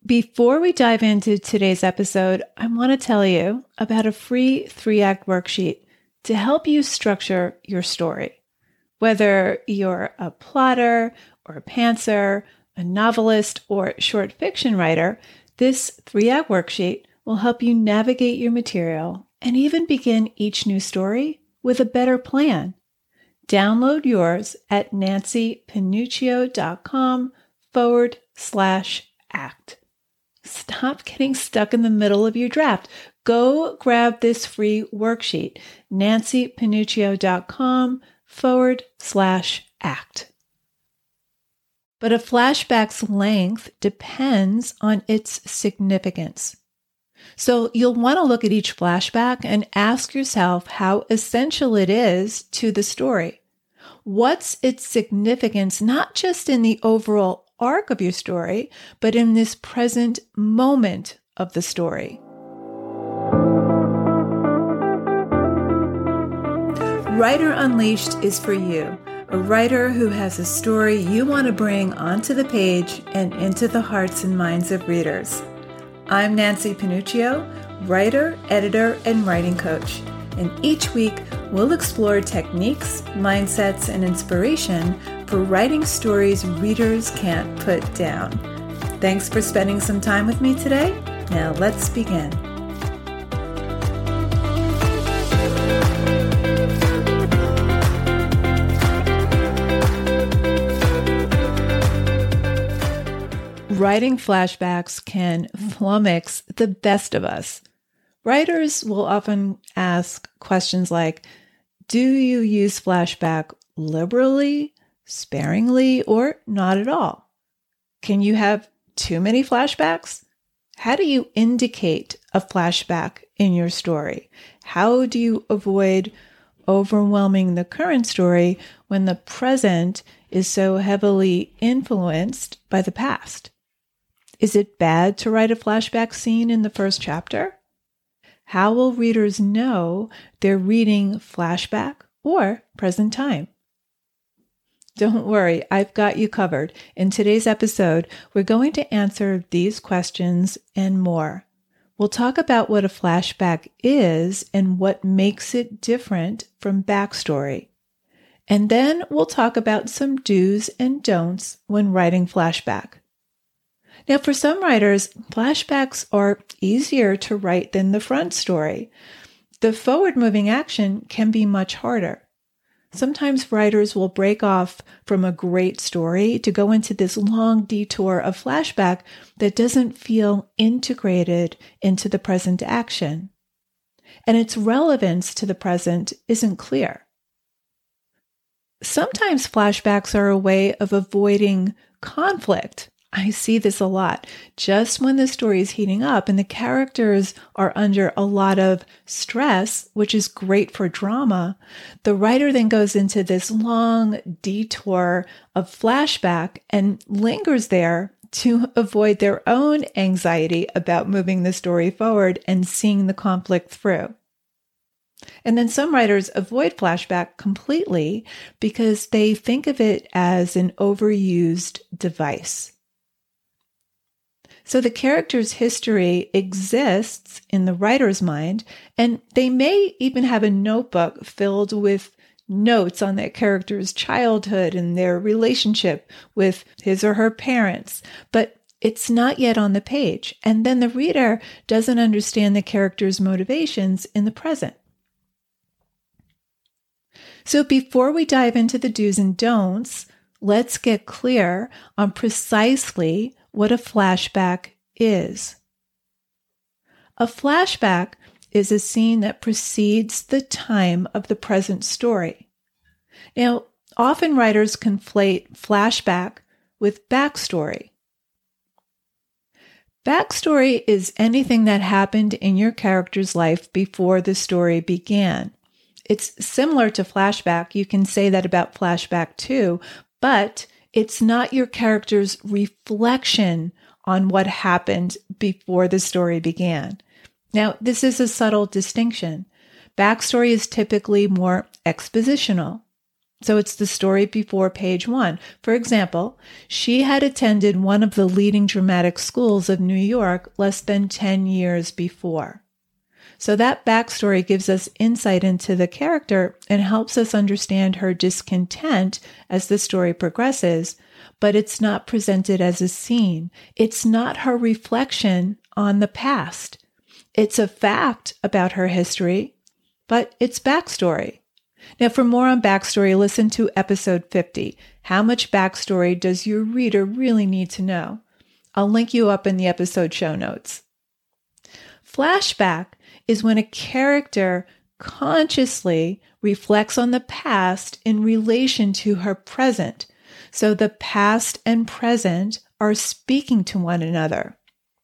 Before we dive into today's episode, I want to tell you about a free 3-act worksheet to help you structure your story. Whether you're a plotter or a pantser, a novelist, or short fiction writer, this 3-act worksheet will help you navigate your material and even begin each new story with a better plan. Download yours at nancypanuccio.com/act. Stop getting stuck in the middle of your draft. Go grab this free worksheet, nancypanuccio.com/act. But a flashback's length depends on its significance. So you'll want to look at each flashback and ask yourself how essential it is to the story. What's its significance, not just in the overall arc of your story, but in this present moment of the story. Writer Unleashed is for you, a writer who has a story you want to bring onto the page and into the hearts and minds of readers. I'm Nancy Panuccio, writer, editor, and writing coach. And each week, we'll explore techniques, mindsets, and inspiration for writing stories readers can't put down. Thanks for spending some time with me today. Now let's begin. Writing flashbacks can flummox the best of us. Writers will often ask questions like, do you use flashback liberally, sparingly, or not at all? Can you have too many flashbacks? How do you indicate a flashback in your story? How do you avoid overwhelming the current story when the present is so heavily influenced by the past? Is it bad to write a flashback scene in the first chapter? How will readers know they're reading flashback or present time? Don't worry, I've got you covered. In today's episode, we're going to answer these questions and more. We'll talk about what a flashback is and what makes it different from backstory. And then we'll talk about some do's and don'ts when writing flashback. Now, for some writers, flashbacks are easier to write than the front story. The forward-moving action can be much harder. Sometimes writers will break off from a great story to go into this long detour of flashback that doesn't feel integrated into the present action, and its relevance to the present isn't clear. Sometimes flashbacks are a way of avoiding conflict. I see this a lot. Just when the story is heating up and the characters are under a lot of stress, which is great for drama, the writer then goes into this long detour of flashback and lingers there to avoid their own anxiety about moving the story forward and seeing the conflict through. And then some writers avoid flashback completely because they think of it as an overused device. So the character's history exists in the writer's mind, and they may even have a notebook filled with notes on that character's childhood and their relationship with his or her parents, but it's not yet on the page. And then the reader doesn't understand the character's motivations in the present. So before we dive into the do's and don'ts, let's get clear on precisely what a flashback is. A flashback is a scene that precedes the time of the present story. Now, often writers conflate flashback with backstory. Backstory is anything that happened in your character's life before the story began. It's similar to flashback. You can say that about flashback too, but it's not your character's reflection on what happened before the story began. Now, this is a subtle distinction. Backstory is typically more expositional. So it's the story before page 1. For example, she had attended one of the leading dramatic schools of New York less than 10 years before. So that backstory gives us insight into the character and helps us understand her discontent as the story progresses, but it's not presented as a scene. It's not her reflection on the past. It's a fact about her history, but it's backstory. Now, for more on backstory, listen to episode 50. How much backstory does your reader really need to know? I'll link you up in the episode show notes. Flashback is when a character consciously reflects on the past in relation to her present. So the past and present are speaking to one another.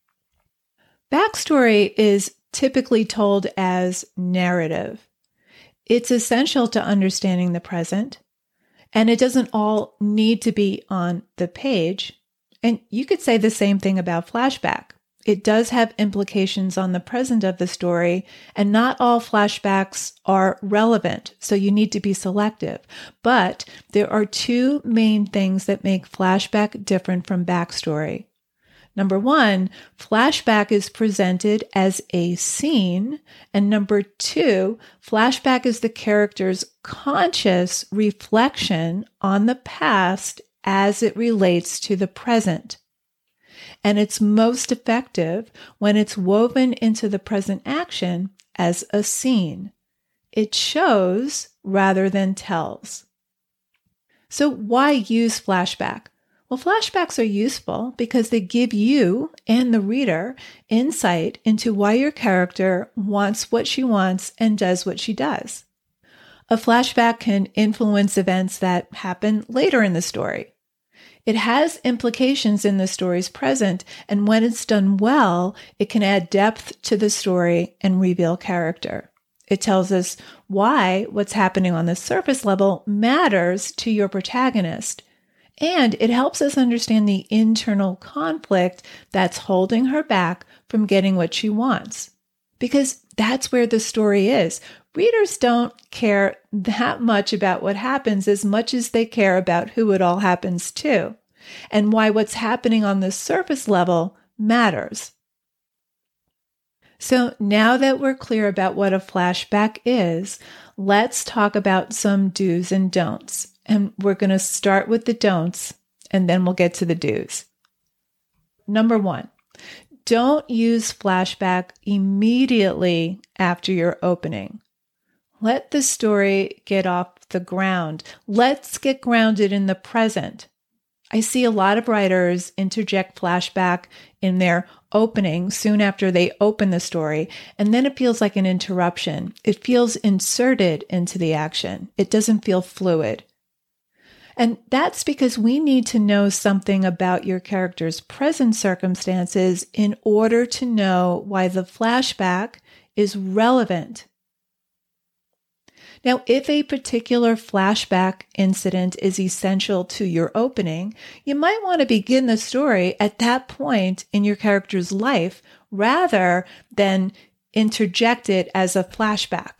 Backstory is typically told as narrative. It's essential to understanding the present, and it doesn't all need to be on the page. And you could say the same thing about flashback. It does have implications on the present of the story, and not all flashbacks are relevant, so you need to be selective. But there are two main things that make flashback different from backstory. Number one, flashback is presented as a scene. And number two, flashback is the character's conscious reflection on the past as it relates to the present. And it's most effective when it's woven into the present action as a scene. It shows rather than tells. So why use flashback? Well, flashbacks are useful because they give you and the reader insight into why your character wants what she wants and does what she does. A flashback can influence events that happen later in the story. It has implications in the story's present, and when it's done well, it can add depth to the story and reveal character. It tells us why what's happening on the surface level matters to your protagonist. And it helps us understand the internal conflict that's holding her back from getting what she wants. Because that's where the story is. Readers don't care that much about what happens as much as they care about who it all happens to, and why what's happening on the surface level matters. So now that we're clear about what a flashback is, let's talk about some do's and don'ts. And we're going to start with the don'ts, and then we'll get to the do's. Number one, don't use flashback immediately after your opening. Let the story get off the ground. Let's get grounded in the present. I see a lot of writers interject flashback in their opening soon after they open the story, and then it feels like an interruption. It feels inserted into the action. It doesn't feel fluid. And that's because we need to know something about your character's present circumstances in order to know why the flashback is relevant. Now, if a particular flashback incident is essential to your opening, you might want to begin the story at that point in your character's life rather than interject it as a flashback.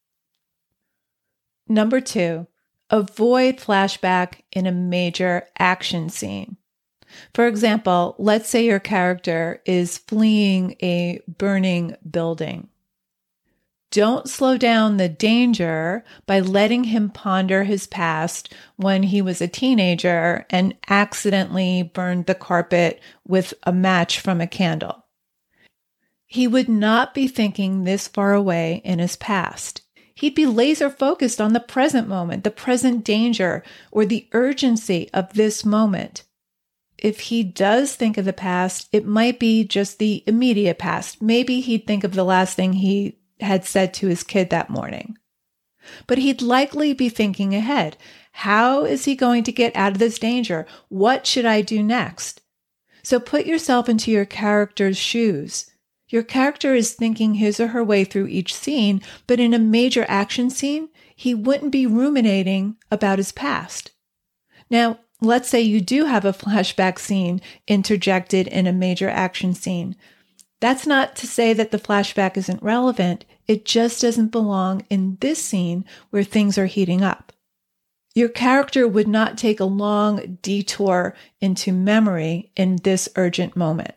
Number two, avoid flashback in a major action scene. For example, let's say your character is fleeing a burning building. Don't slow down the danger by letting him ponder his past when he was a teenager and accidentally burned the carpet with a match from a candle. He would not be thinking this far away in his past. He'd be laser focused on the present moment, the present danger, or the urgency of this moment. If he does think of the past, it might be just the immediate past. Maybe he'd think of the last thing he had said to his kid that morning. But he'd likely be thinking ahead. How is he going to get out of this danger? What should I do next? So put yourself into your character's shoes. Your character is thinking his or her way through each scene, but in a major action scene, he wouldn't be ruminating about his past. Now, let's say you do have a flashback scene interjected in a major action scene. That's not to say that the flashback isn't relevant. It just doesn't belong in this scene where things are heating up. Your character would not take a long detour into memory in this urgent moment.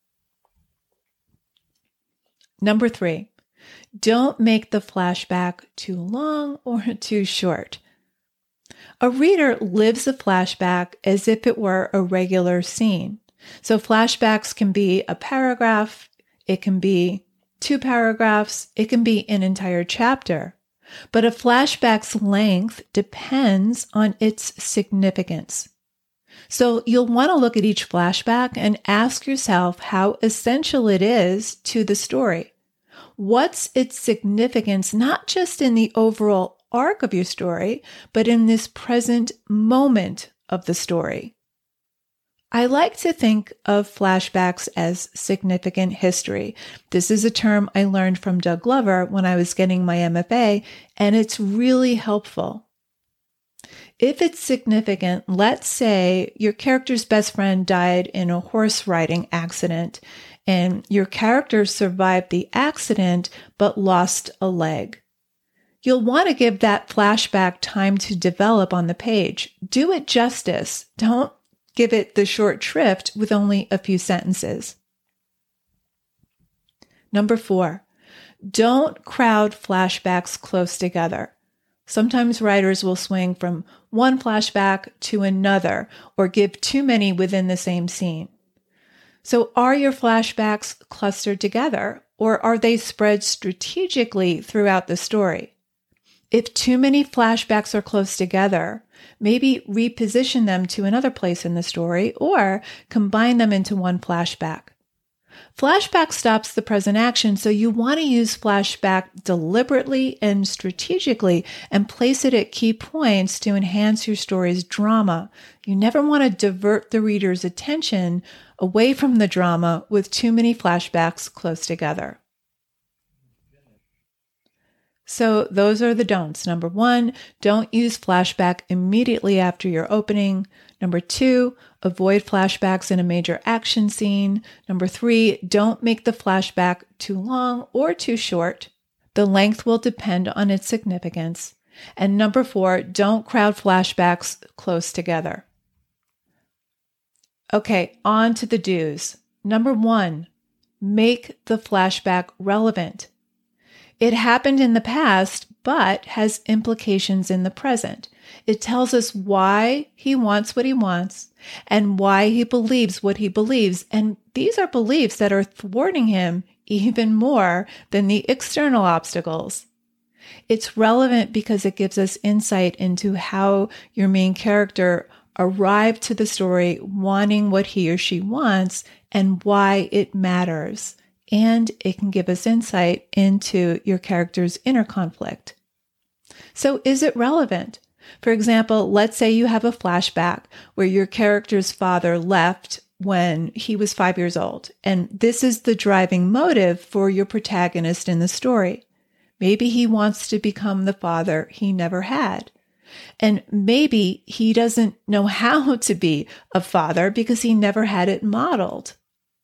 Number 3, don't make the flashback too long or too short. A reader lives a flashback as if it were a regular scene. So flashbacks can be a paragraph, it can be 2 paragraphs, it can be an entire chapter. But a flashback's length depends on its significance. So you'll want to look at each flashback and ask yourself how essential it is to the story. What's its significance, not just in the overall arc of your story, but in this present moment of the story? I like to think of flashbacks as significant history. This is a term I learned from Doug Glover when I was getting my MFA, and it's really helpful. If it's significant, let's say your character's best friend died in a horse riding accident, and your character survived the accident but lost a leg. You'll want to give that flashback time to develop on the page. Do it justice. Don't give it the short shrift with only a few sentences. Number 4, don't crowd flashbacks close together. Sometimes writers will swing from one flashback to another or give too many within the same scene. So are your flashbacks clustered together, or are they spread strategically throughout the story? If too many flashbacks are close together, maybe reposition them to another place in the story or combine them into one flashback. Flashback stops the present action, so you want to use flashback deliberately and strategically and place it at key points to enhance your story's drama. You never want to divert the reader's attention away from the drama with too many flashbacks close together. So those are the don'ts. Number 1, don't use flashback immediately after your opening. Number 2, avoid flashbacks in a major action scene. Number 3, don't make the flashback too long or too short. The length will depend on its significance. And number 4, don't crowd flashbacks close together. Okay, on to the do's. Number 1, make the flashback relevant. It happened in the past, but has implications in the present. It tells us why he wants what he wants and why he believes what he believes. And these are beliefs that are thwarting him even more than the external obstacles. It's relevant because it gives us insight into how your main character arrived to the story wanting what he or she wants and why it matters. And it can give us insight into your character's inner conflict. So is it relevant? For example, let's say you have a flashback where your character's father left when he was 5 years old, and this is the driving motive for your protagonist in the story. Maybe he wants to become the father he never had. And maybe he doesn't know how to be a father because he never had it modeled.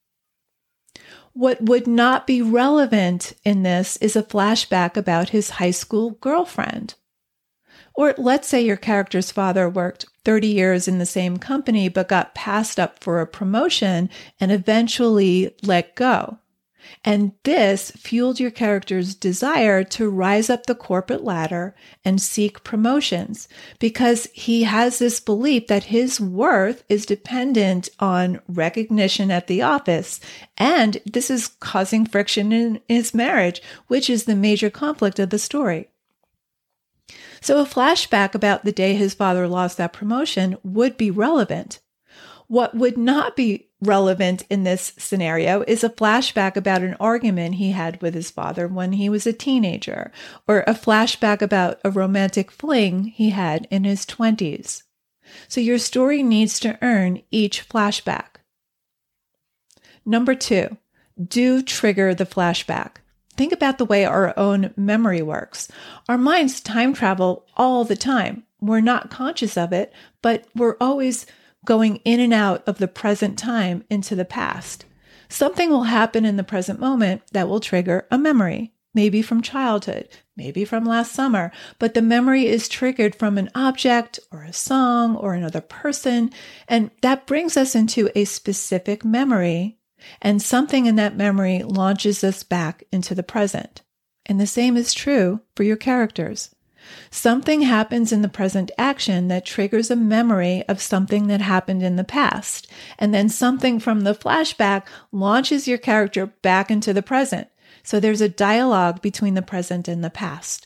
What would not be relevant in this is a flashback about his high school girlfriend. Or let's say your character's father worked 30 years in the same company but got passed up for a promotion and eventually let go. And this fueled your character's desire to rise up the corporate ladder and seek promotions because he has this belief that his worth is dependent on recognition at the office. And this is causing friction in his marriage, which is the major conflict of the story. So a flashback about the day his father lost that promotion would be relevant. What would not be relevant in this scenario is a flashback about an argument he had with his father when he was a teenager, or a flashback about a romantic fling he had in his 20s. So your story needs to earn each flashback. Number 2, do trigger the flashback. Think about the way our own memory works. Our minds time travel all the time. We're not conscious of it, but we're always going in and out of the present time into the past. Something will happen in the present moment that will trigger a memory. maybe from childhood, maybe from last summer, but the memory is triggered from an object or a song or another person. And that brings us into a specific memory, and something in that memory launches us back into the present. And the same is true for your characters. Something happens in the present action that triggers a memory of something that happened in the past. And then something from the flashback launches your character back into the present. So there's a dialogue between the present and the past.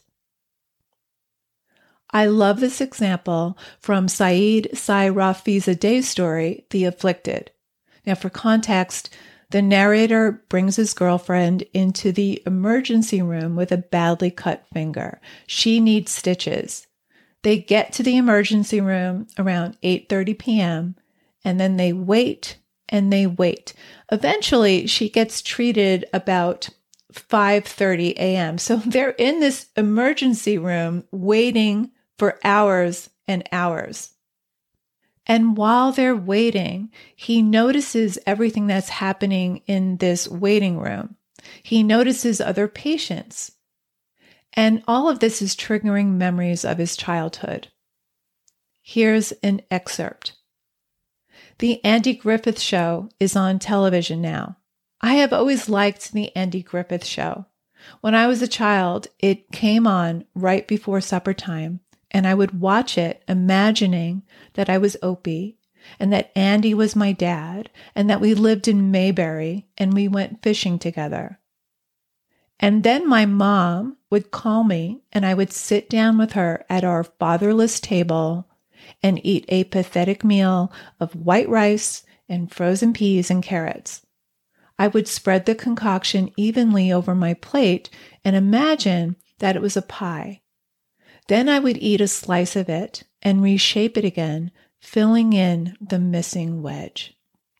I love this example from Said Sayrafizade's story, The Afflicted. Now, for context, the narrator brings his girlfriend into the emergency room with a badly cut finger. She needs stitches. They get to the emergency room around 8:30 p.m., and then they wait and they wait. Eventually, she gets treated about 5:30 a.m. So they're in this emergency room waiting for hours and hours. And while they're waiting, he notices everything that's happening in this waiting room. He notices other patients. And all of this is triggering memories of his childhood. Here's an excerpt. The Andy Griffith Show is on television now. I have always liked the Andy Griffith Show. When I was a child, it came on right before supper time, and I would watch it imagining that I was Opie and that Andy was my dad and that we lived in Mayberry and we went fishing together. And then my mom would call me and I would sit down with her at our fatherless table and eat a pathetic meal of white rice and frozen peas and carrots. I would spread the concoction evenly over my plate and imagine that it was a pie. Then I would eat a slice of it and reshape it again, filling in the missing wedge.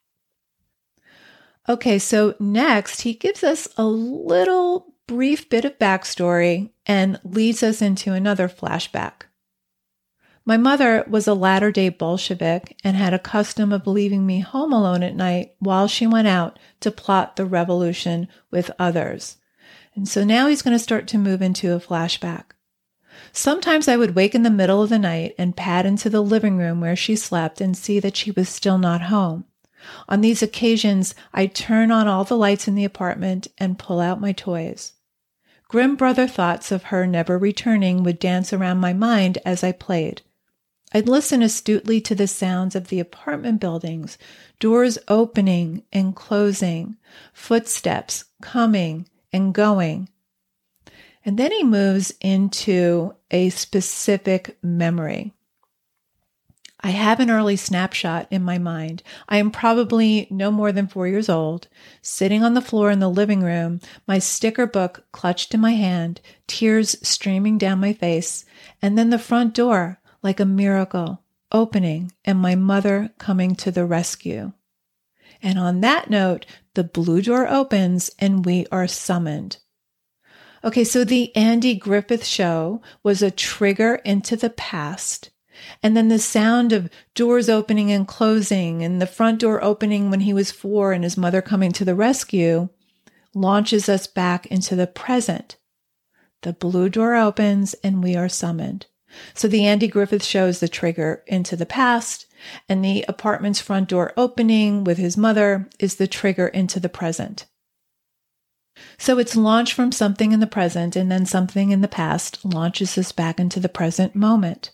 Okay, so next he gives us a little brief bit of backstory and leads us into another flashback. My mother was a latter-day Bolshevik and had a custom of leaving me home alone at night while she went out to plot the revolution with others. And so now he's going to start to move into a flashback. Sometimes I would wake in the middle of the night and pad into the living room where she slept and see that she was still not home. On these occasions, I'd turn on all the lights in the apartment and pull out my toys. Grim brother thoughts of her never returning would dance around my mind as I played. I'd listen astutely to the sounds of the apartment buildings, doors opening and closing, footsteps coming and going. And then he moves into a specific memory. I have an early snapshot in my mind. I am probably no more than 4 years old, sitting on the floor in the living room, my sticker book clutched in my hand, tears streaming down my face, and then the front door, like a miracle, opening and my mother coming to the rescue. And on that note, the blue door opens and we are summoned. Okay, so the Andy Griffith Show was a trigger into the past. And then the sound of doors opening and closing and the front door opening when he was 4 and his mother coming to the rescue launches us back into the present. The blue door opens and we are summoned. So the Andy Griffith Show is the trigger into the past, and the apartment's front door opening with his mother is the trigger into the present. So it's launched from something in the present, and then something in the past launches us back into the present moment.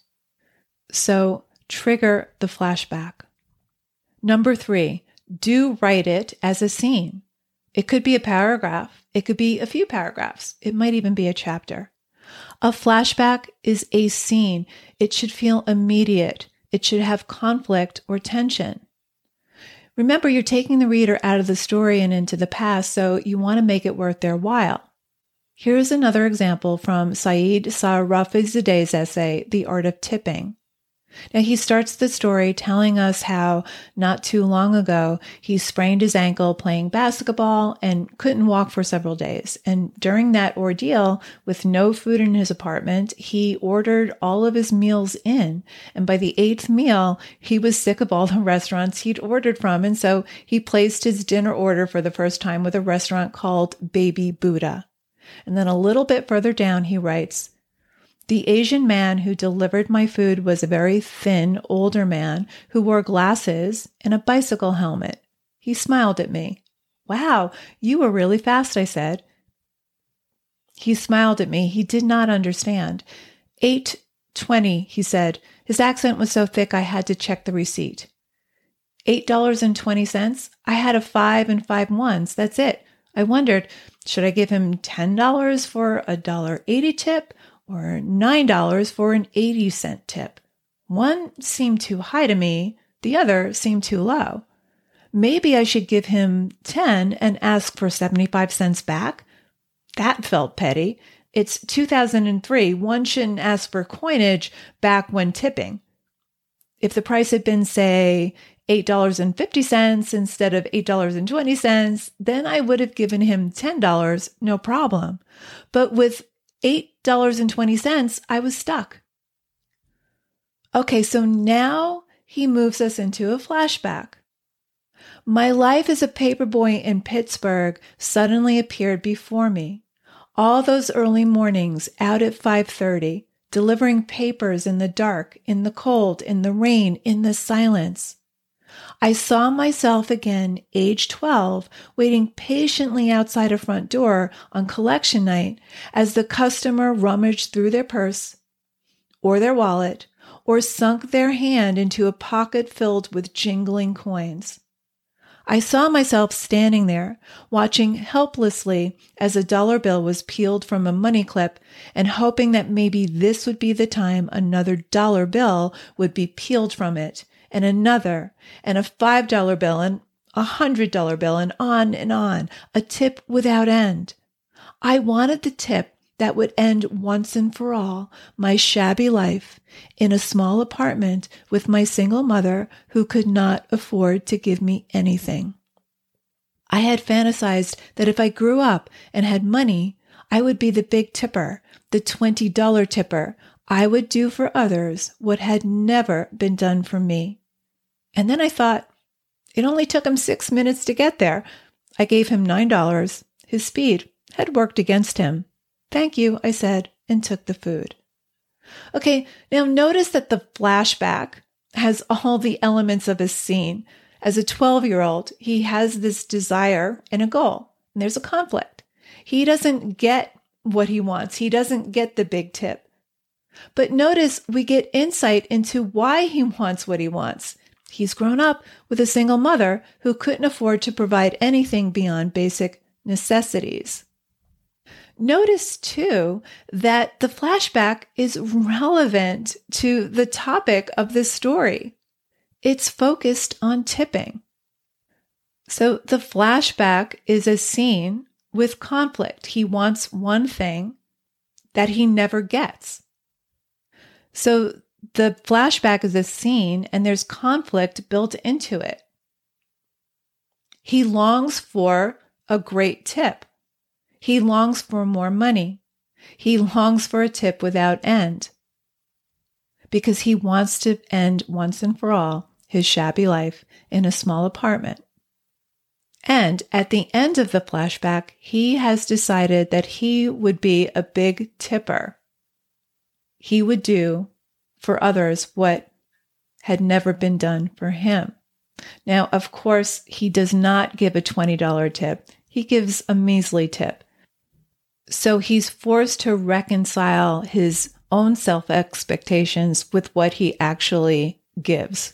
So trigger the flashback. Number 3, do write it as a scene. It could be a paragraph. It could be a few paragraphs. It might even be a chapter. A flashback is a scene. It should feel immediate. It should have conflict or tension. Remember, you're taking the reader out of the story and into the past, so you want to make it worth their while. Here's another example from Said Sayrafizade's essay, The Art of Tipping. Now, he starts the story telling us how not too long ago he sprained his ankle playing basketball and couldn't walk for several days. And during that ordeal, with no food in his apartment, he ordered all of his meals in. And by the 8th meal, he was sick of all the restaurants he'd ordered from. And so he placed his dinner order for the first time with a restaurant called Baby Buddha. And then a little bit further down, he writes, the Asian man who delivered my food was a very thin, older man who wore glasses and a bicycle helmet. He smiled at me. Wow, you were really fast, I said. He smiled at me. He did not understand. 8.20, he said. His accent was so thick I had to check the receipt. $8.20? I had a 5 and 5 ones. That's it. I wondered, should I give him $10 for a $1.80 tip or $9 for an 80-cent tip? One seemed too high to me. The other seemed too low. Maybe I should give him 10 and ask for 75 cents back? That felt petty. It's 2003. One shouldn't ask for coinage back when tipping. If the price had been, say, $8.50 instead of $8.20, then I would have given him $10, no problem. But with $8.20, I was stuck. Okay, so now he moves us into a flashback. My life as a paperboy in Pittsburgh suddenly appeared before me. All those early mornings out at 5:30, delivering papers in the dark, in the cold, in the rain, in the silence. I saw myself again, age 12, waiting patiently outside a front door on collection night as the customer rummaged through their purse or their wallet or sunk their hand into a pocket filled with jingling coins. I saw myself standing there, watching helplessly as a dollar bill was peeled from a money clip and hoping that maybe this would be the time another dollar bill would be peeled from it, and another, and a $5 bill, and a $100 bill, and on, a tip without end. I wanted the tip that would end once and for all my shabby life in a small apartment with my single mother who could not afford to give me anything. I had fantasized that if I grew up and had money, I would be the big tipper, the $20 tipper. I would do for others what had never been done for me. And then I thought, it only took him 6 minutes to get there. I gave him $9. His speed had worked against him. Thank you, I said, and took the food. Okay, now notice that the flashback has all the elements of a scene. As a 12-year-old, he has this desire and a goal, and there's a conflict. He doesn't get what he wants. He doesn't get the big tip. But notice we get insight into why he wants what he wants. He's grown up with a single mother who couldn't afford to provide anything beyond basic necessities. Notice, too, that the flashback is relevant to the topic of this story. It's focused on tipping. So the flashback is a scene with conflict. He wants one thing that he never gets. So the flashback is a scene and there's conflict built into it. He longs for a great tip. He longs for more money. He longs for a tip without end because he wants to end once and for all his shabby life in a small apartment. And at the end of the flashback, he has decided that he would be a big tipper. He would do for others what had never been done for him. Now, of course, he does not give a $20 tip. He gives a measly tip. So he's forced to reconcile his own self-expectations with what he actually gives.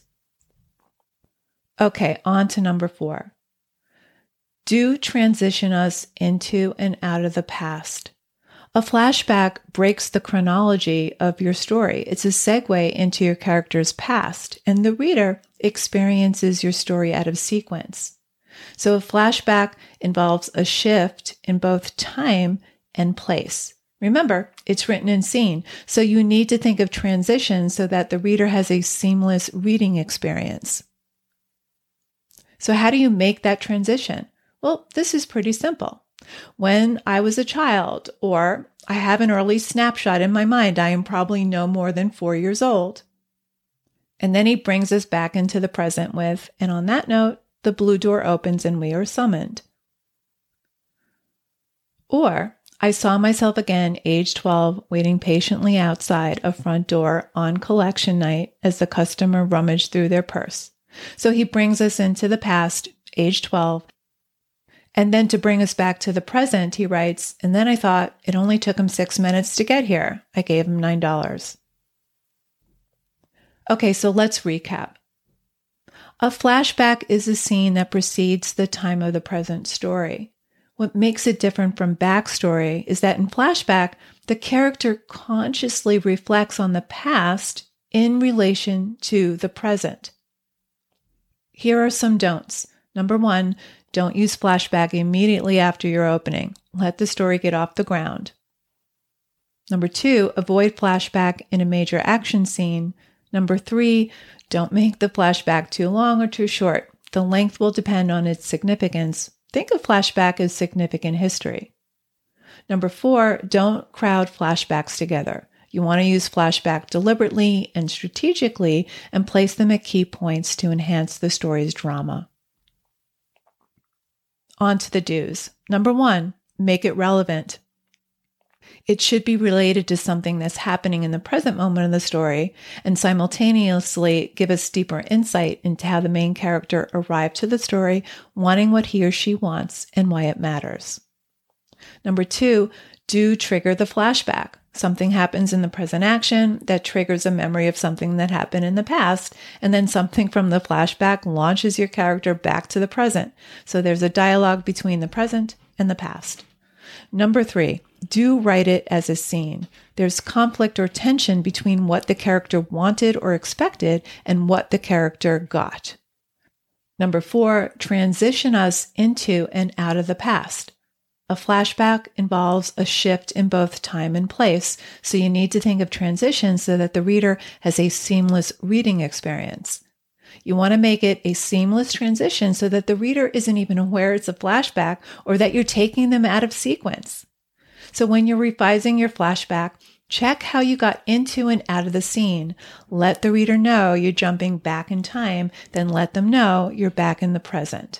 Okay, on to number 4. Do transition us into and out of the past. A flashback breaks the chronology of your story. It's a segue into your character's past, and the reader experiences your story out of sequence. So a flashback involves a shift in both time and place. Remember, it's written in scene, so you need to think of transition so that the reader has a seamless reading experience. So how do you make that transition? Well, this is pretty simple. When I was a child, or I have an early snapshot in my mind, I am probably no more than 4 years old. And then he brings us back into the present with, and on that note, the blue door opens and we are summoned. Or I saw myself again, age 12, waiting patiently outside a front door on collection night as the customer rummaged through their purse. So he brings us into the past, age 12. And then to bring us back to the present, he writes, and then I thought it only took him 6 minutes to get here. I gave him $9. Okay, so let's recap. A flashback is a scene that precedes the time of the present story. What makes it different from backstory is that in flashback, the character consciously reflects on the past in relation to the present. Here are some don'ts. Number 1, don't use flashback immediately after your opening. Let the story get off the ground. Number 2, avoid flashback in a major action scene. Number 3, don't make the flashback too long or too short. The length will depend on its significance. Think of flashback as significant history. Number 4, don't crowd flashbacks together. You want to use flashback deliberately and strategically and place them at key points to enhance the story's drama. On to the do's. Number 1, make it relevant. It should be related to something that's happening in the present moment of the story and simultaneously give us deeper insight into how the main character arrived to the story, wanting what he or she wants and why it matters. Number 2, do trigger the flashback. Something happens in the present action that triggers a memory of something that happened in the past, and then something from the flashback launches your character back to the present. So there's a dialogue between the present and the past. Number 3, do write it as a scene. There's conflict or tension between what the character wanted or expected and what the character got. Number 4, transition us into and out of the past. A flashback involves a shift in both time and place, so you need to think of transition so that the reader has a seamless reading experience. You want to make it a seamless transition so that the reader isn't even aware it's a flashback or that you're taking them out of sequence. So when you're revising your flashback, check how you got into and out of the scene. Let the reader know you're jumping back in time, then let them know you're back in the present.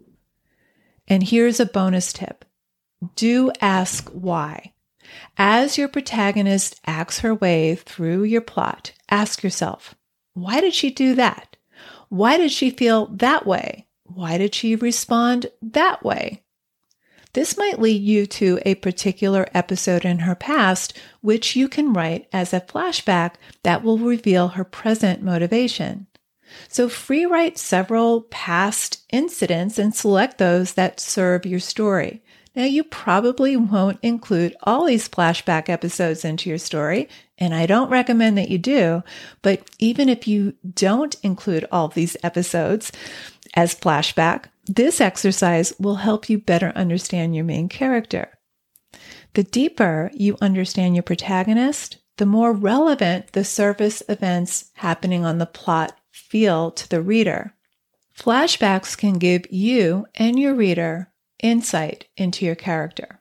And here's a bonus tip. Do ask why. As your protagonist acts her way through your plot, ask yourself, why did she do that? Why did she feel that way? Why did she respond that way? This might lead you to a particular episode in her past, which you can write as a flashback that will reveal her present motivation. So free write several past incidents and select those that serve your story. Now, you probably won't include all these flashback episodes into your story, and I don't recommend that you do, but even if you don't include all these episodes as flashback, this exercise will help you better understand your main character. The deeper you understand your protagonist, the more relevant the surface events happening on the plot feel to the reader. Flashbacks can give you and your reader insight into your character.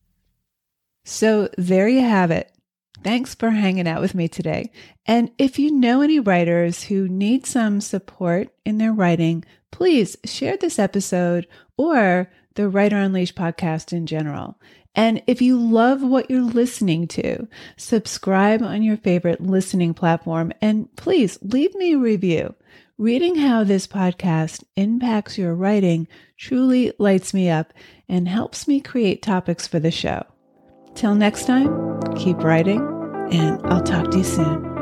So there you have it. Thanks for hanging out with me today. And if you know any writers who need some support in their writing, please share this episode or the Writer Unleashed podcast in general. And if you love what you're listening to, subscribe on your favorite listening platform and please leave me a review. Reading how this podcast impacts your writing truly lights me up and helps me create topics for the show. Till next time, keep writing, and I'll talk to you soon.